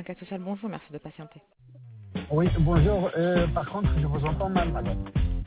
enquête sociale. Bonjour, merci de patienter. Oui, bonjour. Par contre, je vous entends mal, madame.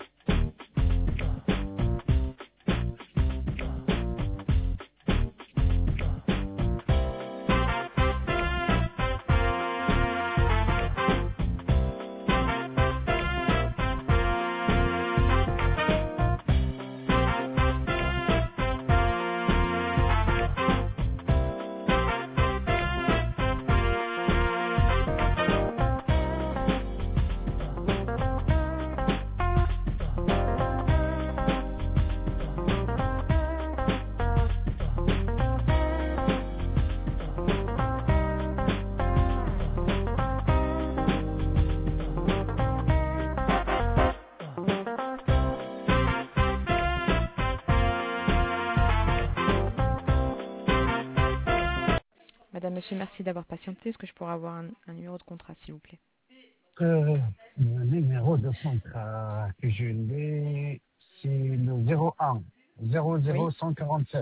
Madame, monsieur, merci d'avoir patienté. Est-ce que je pourrais avoir un numéro de contrat, s'il vous plaît? Le numéro de contrat que je l'ai, c'est le 01 Oui, 00147.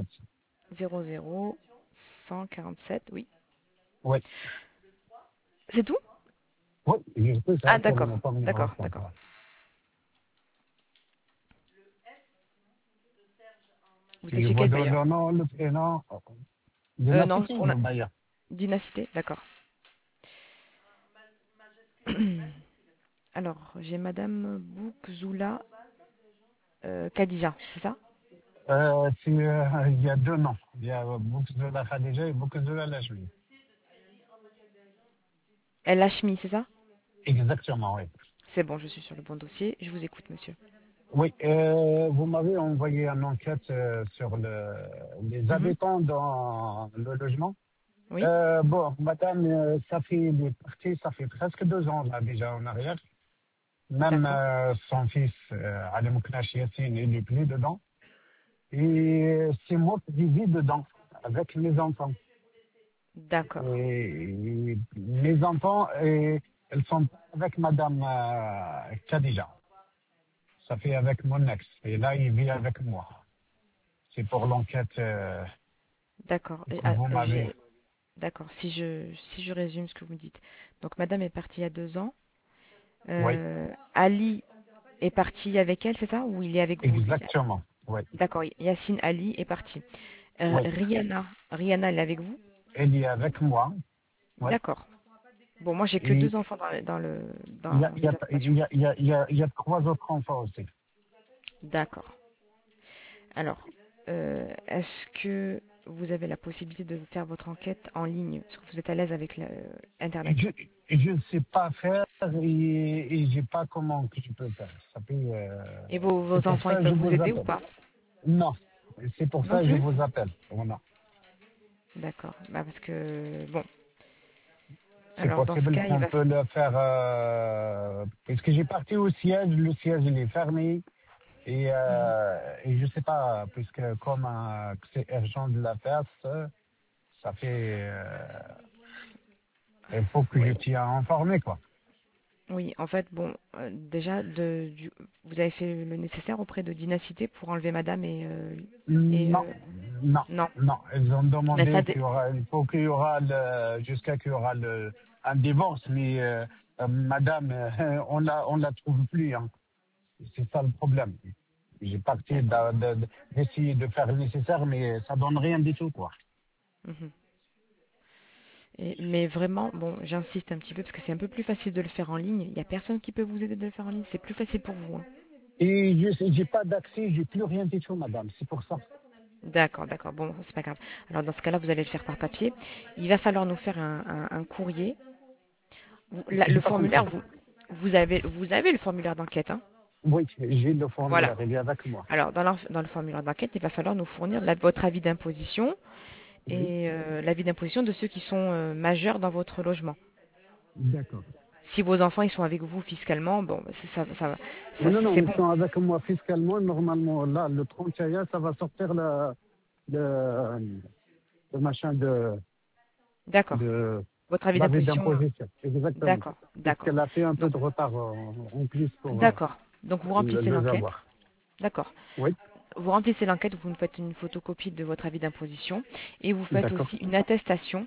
00147, oui. Oui. C'est tout? Oui, je peux Ah, ça pour d'accord, mon numéro de d'accord, d'accord. contrat. Vous êtes Si je chez vous quel donne bailleur? le nom, le prénom, de la Non, cité, on a... le bailleur. Dynacité, d'accord. Alors, j'ai Madame Boukzoula Khadija, c'est ça? Il y a deux noms. Il y a Boukzoula Khadija et Boukzoula Lajmi. El Hachmi, c'est ça? Exactement, oui. C'est bon, je suis sur le bon dossier. Je vous écoute, monsieur. Oui, vous m'avez envoyé une enquête sur les Mhm. habitants dans le logement. Oui, Bon, madame, il est parti, ça fait presque 2 ans là déjà en arrière. Même d'accord, son fils, Ali Mouknash Yassine, il n'est plus dedans. Et c'est moi qui vis dedans avec mes enfants. d'accord, Et mes enfants, elles sont pas avec madame Khadija. Ça fait avec mon ex. Et là, il vit avec moi. C'est pour l'enquête d'accord. que vous m'avez. D'accord, si je résume ce que vous me dites. Donc, madame est partie il y a 2 ans. Oui, Ali est parti avec elle, c'est ça? Ou il est avec vous, lui? exactement. Oui, D'accord, Yacine Ali est parti. oui. Rihanna, elle est avec vous? Elle est avec moi. Oui. D'accord. Bon, moi, j'ai que Et 2 enfants il y a, dans il y a, l'observation. il y a, il y a, il y a, il y a 3 autres enfants aussi. D'accord. Alors, est-ce que vous avez la possibilité de faire votre enquête en ligne? Est-ce que vous êtes à l'aise avec Internet? Je je ne sais pas faire et j'ai pas comment que je peux faire. Ça peut, Et vos, c'est vos pour enfants, ils ça que je peuvent vous vous aider ou appelle. pas? Non, c'est pour Non ça que je plus? vous appelle. Voilà. D'accord. Bah parce que, bon, C'est alors dans ce possible cas, il qu'on va... peut le faire parce que j'ai parti au siège, le siège il est fermé Mhm. et je sais pas puisque comme que c'est urgent de la faire, ça fait il faut que je Oui, tiens informé quoi. oui, en fait, bon, déjà, vous avez fait le nécessaire auprès de Dynacité pour enlever madame et Non, non, non. non. Ils ont Mais ça, demandé il faut qu'il y aura jusqu'à qu'il y aura un divorce, mais madame, on la trouve plus, hein. C'est ça le problème. J'ai parti d'accord. d'essayer de faire le nécessaire, mais ça donne rien du tout, quoi. Mhm. Mais vraiment, bon, j'insiste un petit peu parce que c'est un peu plus facile de le faire en ligne. Il n'y a personne qui peut vous aider de le faire en ligne. C'est plus facile pour vous, hein. Et j'ai pas d'accès, j'ai plus rien du tout, madame. C'est pour ça. D'accord, d'accord. Bon, c'est pas grave. Alors dans ce cas-là, vous allez le faire par papier. Il va falloir nous faire un courrier. J'ai Le pas formulaire, compris. vous avez le formulaire d'enquête, hein? Oui, j'ai le Voilà. formulaire, il est avec moi. Alors dans le formulaire d'enquête, il va falloir nous fournir votre avis d'imposition Oui, et l'avis d'imposition de ceux qui sont majeurs dans votre logement. d'accord. Si vos enfants ils sont avec vous fiscalement, bon, Non, non, c'est ils bon. sont avec moi fiscalement. Normalement, là, le 31, ça va sortir le, le machin D'accord. de Votre avis l'avis d'imposition, d'imposition. Exactement. d'accord, d'accord. Puisqu'elle a fait un peu Donc, de retard en plus pour d'accord. Donc vous remplissez le l'enquête. avoir. D'accord. Oui, Vous remplissez l'enquête, vous nous faites une photocopie de votre avis d'imposition et vous faites d'accord. aussi une attestation.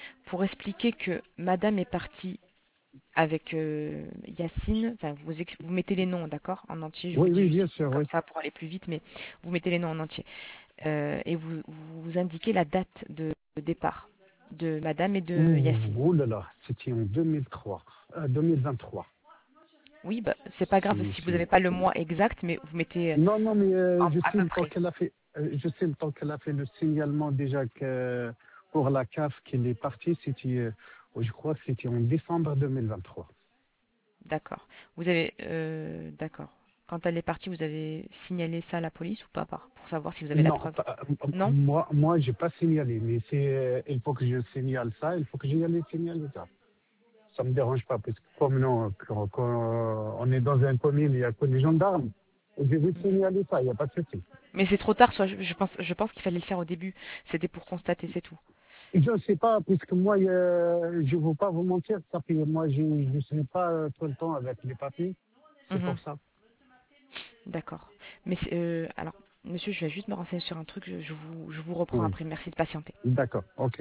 pour expliquer que madame est partie avec Yacine. Enfin, vous mettez les noms, d'accord? En entier, je vous Oui, dis oui, juste bien sûr, comme oui. ça pour aller plus vite, mais vous mettez les noms en entier. Et vous indiquez la date de départ de madame et de Ouh, Yacine. oh là là, c'était en 2003, 2023. Oui, bah, c'est pas grave si vous n'avez pas le mois exact, mais vous mettez Non, non, mais je à sais peu le temps près. qu'elle a fait, je sais le temps qu'elle a fait le signalement déjà que pour la CAF qu'elle est partie, c'était, je crois que c'était en décembre 2023. D'accord. D'accord. Quand elle est partie, vous avez signalé ça à la police ou pas, pour savoir si vous avez la Non, preuve? Non? moi, j'ai pas signalé, mais il faut que je signale ça, il faut que j'y aille signaler ça. Ça me dérange pas, parce que comme non, quand on est dans un commune, il y a que les gendarmes. Je vais Mhm. signaler ça, il n'y a pas de souci. Mais c'est trop tard, je pense qu'il fallait le faire au début. C'était pour constater, c'est tout. Je ne sais pas, puisque moi, je ne veux pas vous mentir, ça fait, moi, je ne suis pas tout le temps avec les papiers, c'est Mhm. pour ça. D'accord. Mais alors, monsieur, je vais juste me renseigner sur un truc. Je vous reprends Oui, après. Merci de patienter. d'accord, ok.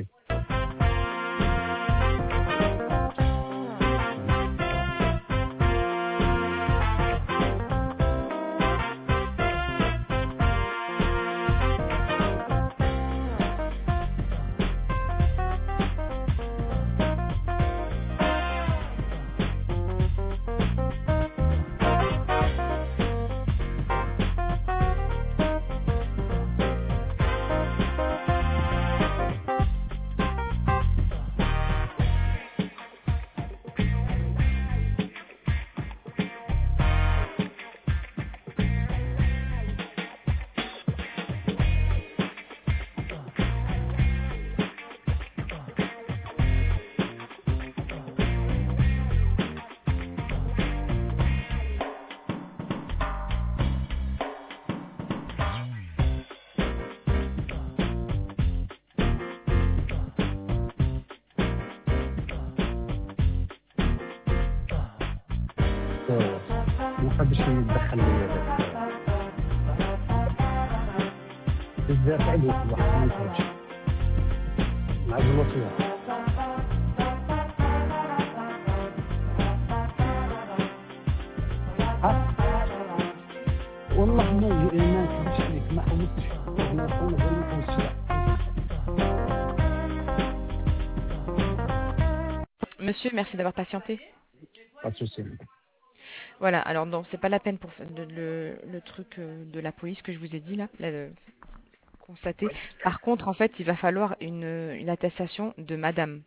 ما حدش يتدخل لي هذاك بزاف عليك الواحد ما يفهمش مع الوصية. ها والله ما نكذبش عليك، ما حوستش التليفون غير ما حوستش. Monsieur, merci d'avoir patienté. Pas de souci. Voilà. Alors non, c'est pas la peine pour le truc de la police que je vous ai dit là, constater. Par contre, en fait, il va falloir une attestation de madame.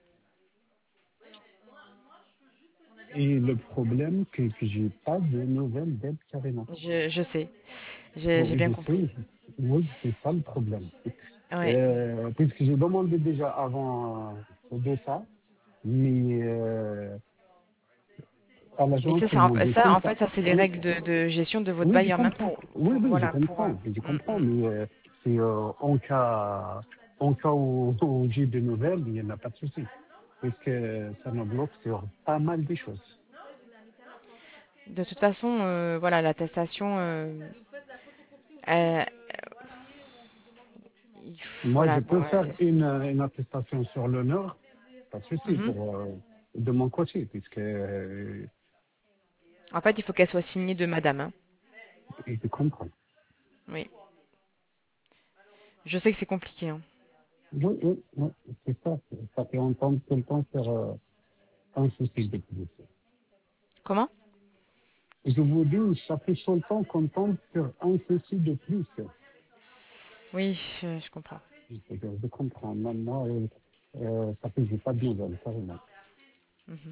Et le problème, que j'ai pas de nouvelles d'elle carrément. Je sais. J'ai Bon, bien je compris. sais, oui, c'est ça le problème. Ouais. Puisque j'ai demandé déjà avant de ça, mais à Mais l'agence, ça, ils m'ont dit ça, comme en ça. fait, ça, c'est les Oui, règles de gestion de votre oui, je bailleur, même comprends. Oui, oui, voilà, je comprends, mais c'est en cas où j'ai de nouvelles, il n'y en a pas de souci. Parce que ça me bloque sur pas mal de choses. de toute façon, voilà, l'attestation, euh, Moi, je voilà, bon, peux faire une attestation sur l'honneur, pas de souci, mhm. de mon côté, puisque En fait, il faut qu'elle soit signée de madame, hein. je comprends. Oui. Je sais que c'est compliqué, hein. Oui, oui, oui, c'est ça. Ça fait entendre tout le temps sur un souci de plus. Comment? Je vous dis, ça fait tout le temps qu'on tombe sur un souci de plus. Oui, je comprends. Je comprends. Maintenant, ça fait que j'ai pas de nouvelles, carrément. Mhm.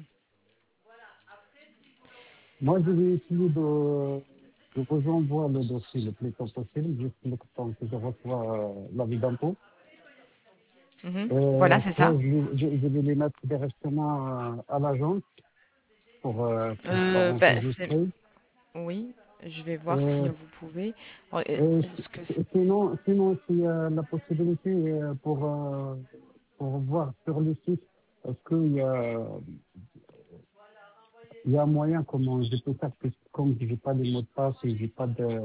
Moi, je vais essayer de vous envoyer le dossier le plus tôt possible, juste le temps que je reçois l'avis d'impôt. Mhm. Voilà, c'est Soit ça. je vais les mettre directement à l'agence pour pas Bah, enregistrer. oui, je vais voir si Euh, vous pouvez. Ce que sinon, s'il y a la possibilité pour voir sur le site, est-ce il y a un moyen comment je peux faire, parce que comme je n'ai pas de mot de passe et j'ai pas de...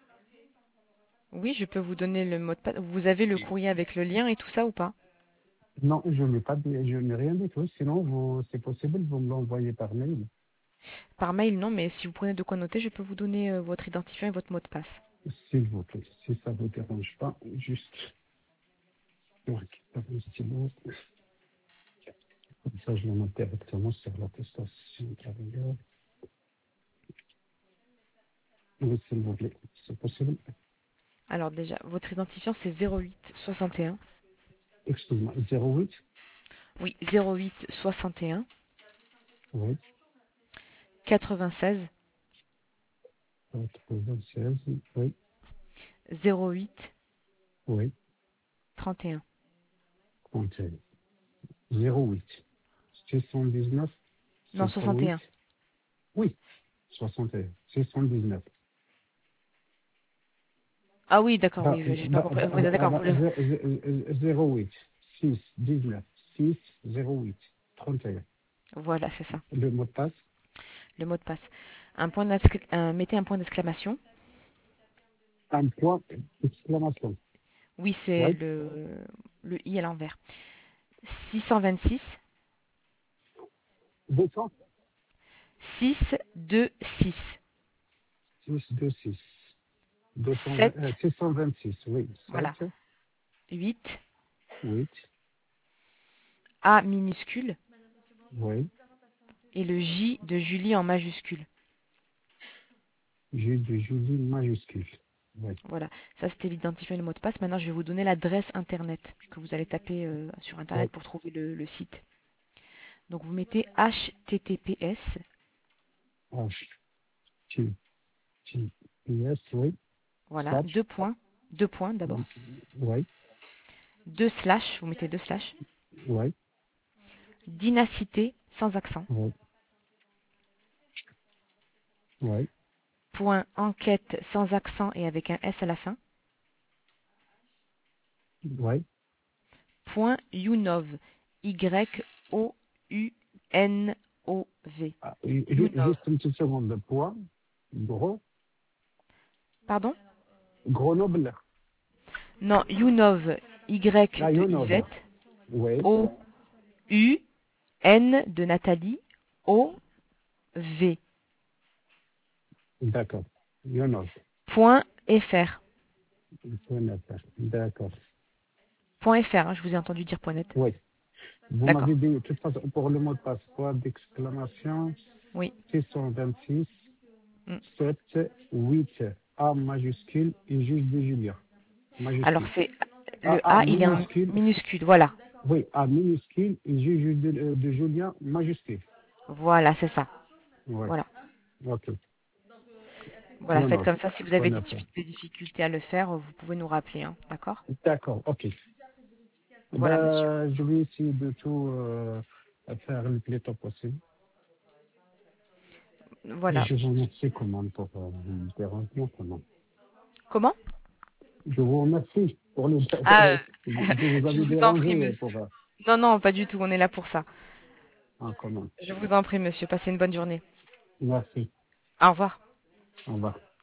Oui, je peux vous donner le mot de passe. Vous avez le courrier avec le lien et tout ça ou pas? Non, je n'ai rien du tout. Sinon, c'est possible, vous me l'envoyez par mail, Par mail, non, mais si vous prenez de quoi noter, je peux vous donner votre identifiant et votre mot de passe. s'il vous plaît. Si ça vous dérange pas, juste je récupère le stylo. Comme ça, je le note directement sur l'attestation de travailleur. Oui, s'il vous plaît. C'est possible? Alors déjà, votre identifiant, c'est 08 61. Excuse-moi, 08? Oui, 08 61 Oui, 96 96, oui, 08 oui, 31. 31. 08. 619, Non, 08, 61. oui, 61, 619. Ah oui, d'accord, Bah, oui, j'ai pas compris. Oui, d'accord, vous 08, 6, 19, 6, 08, 31. voilà, c'est ça. Le mot de passe, Le mot de passe. Mettez un point d'exclamation. un point d'exclamation. Oui, c'est Oui, le i à l'envers. 626 200, 626 6, 2, 6. 220, 7, 626, oui, voilà, 7, 8 8, A minuscule oui, et le J de Julie en majuscule. J de Julie majuscule. Oui, Voilà, ça c'était l'identifiant et le mot de passe. Maintenant, je vais vous donner l'adresse internet que vous allez taper sur oui, internet pour trouver le site. Donc vous mettez https, H, T, T, I, S, oui, voilà, slash, deux points d'abord, oui, deux slash, vous mettez deux slash, oui, dynacité sans accent, oui, oui, point enquête sans accent et avec un S à la fin, oui. point Younov, Y-O-U-N-O-V, Ah, Younov. juste une petite seconde. Point, Pardon? Grenoble. Non, Younov, Y Ah, de Yonov. Yvette, Oui, O-U-N de Nathalie, O-V, d'accord. Yonov. point FR. D'accord. Point FR, hein, je vous ai entendu dire point net. Oui. Vous m'avez D'accord. dit, de toute façon, pour le mot de passe, point d'exclamation, Oui. 626, Mm. 7, 8, A majuscule et juge de Julien. Alors Majuscule. c'est A, le A A, il est en minuscule, minuscule. Voilà. oui, A minuscule et juge de Julien majuscule. Voilà, c'est ça. Oui, Voilà. ok. Voilà, faites Yonov. comme ça. Si vous avez Point FR. des difficultés à le faire, vous pouvez nous rappeler. Hein. D'accord? D'accord, ok. Voilà, monsieur. Je vais essayer de tout faire le plus tôt possible. Et Voilà. je vous remercie comment pour le dérangement. Comment. Comment? Je vous remercie pour le Ah, que vous je avez vous en dérangé prie, pour monsieur. Non, non, pas du tout. On est là pour ça. comment. Je vous en prie, monsieur. Passez une bonne journée. Merci. Au revoir. Au revoir.